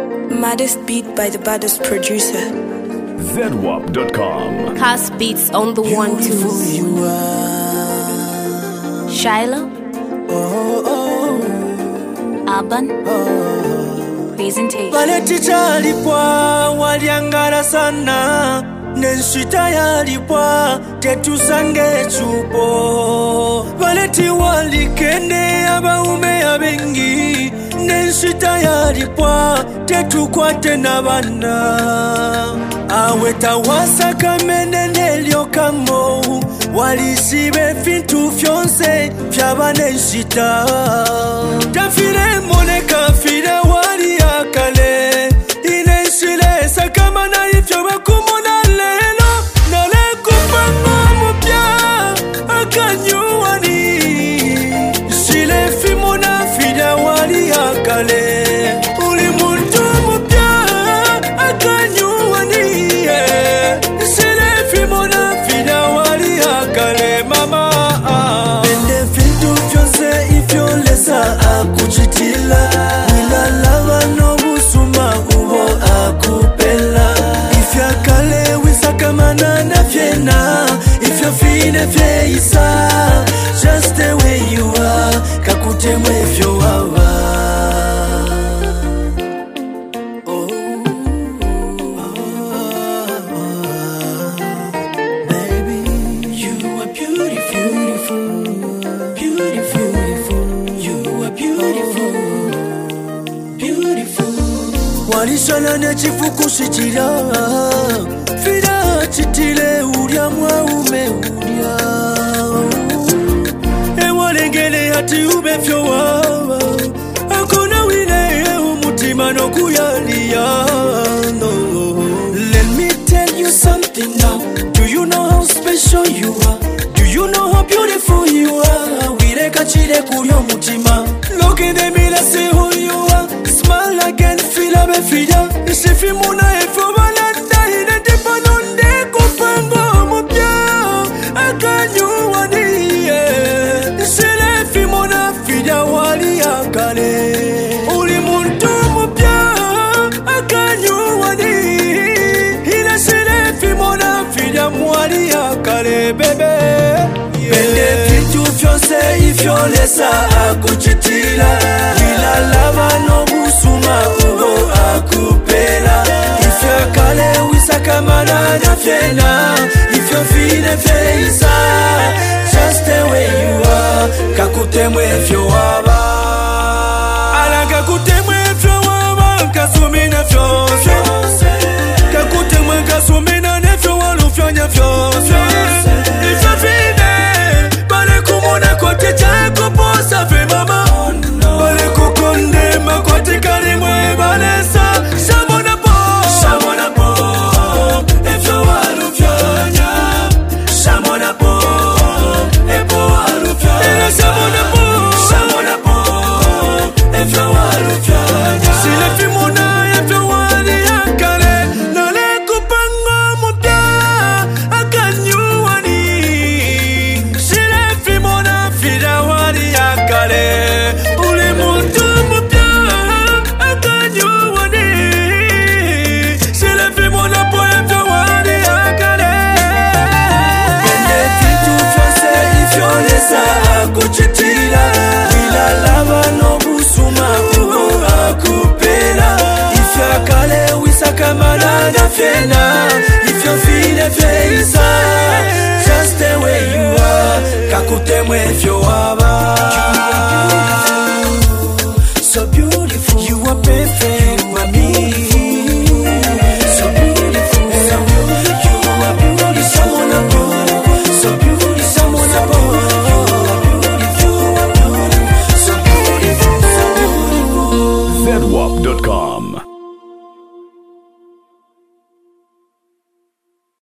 Maddest beat by the baddest producer. ZWAP.com. Cast beats on the 1 2. You are. Shiloh. Urban. Presentation. Wale ticha alipwa waliangara sana, nenshita yalipwa tetusange chupo. Wale tiwali kende abaume ya bengi, nenshita yalipwa tetukwate na bana. Aweta wasaka menenelio kamo, walisibe fintu fyonse fyabane nshita. Tafile moneka file wali akale, inenshile sakama na ifyo wakumona lelo. Nale kupanga mupya akanyuani, shile fimona file wali akale. Ulimuntu mupya akanyuani, shile fimona file wali akale mama. Bende fintu fyonse ifyo lesa akuchitila, wila lava no busuma ubo akupela. Ifya kale wisaka manana fiena, ifya fine feisa, just the way you are, kakute mwefyo wawa. Walishana nechifuku shichira, fira chitile uria mwaume uria. Ewalengele hati ubefyo wawa, akona wile umutima no kuyalia. No. Let me tell you something now. Do you know how special you are? Do you know how beautiful you are? Wile kachile kurio mutima. Look in the mirror, see who you are. Smile again, feel a befida. Isifi muna efo balanda, inetipa nonde kupango mupya akanyuani. Isilefi muna fida wali akale. Uli muntu mupya akanyuani. Isilefi muna fida mwali akale bebe. Bende fitu fyonse ifyo lesa akuchitila, wila lava no busuma ubo akupela. Ifya kale wisaka manana fiena, ifyo fine feisa, just the way you are, kakute mwefyo waba. Ala kakute mwefyo waba, kasumina fyonse. Kakute mwe kasumina nefyo walufyonya fyonse. Ifyo fine kote chako posa fe mama. Bale kukonde makote kalimwe balesa. Shamona po, efyo walufyonya. Shamona po, epo walufyonya. Shamona po, efyo walufyonya. Sile fimona efyo wali akale. Nale kupanga mupya akanyuani. Sile fimona fida wali akale. Uli muntu mupya akanyuani. Sile fimona po efyo wali akale. Bende fitu fyonse ifyo lesa akuchitila, wila lava no busuma ubo akupela. Ifya kale wisaka manana fiena, ifyo fine feisa, just the way you are, kakute mwefyo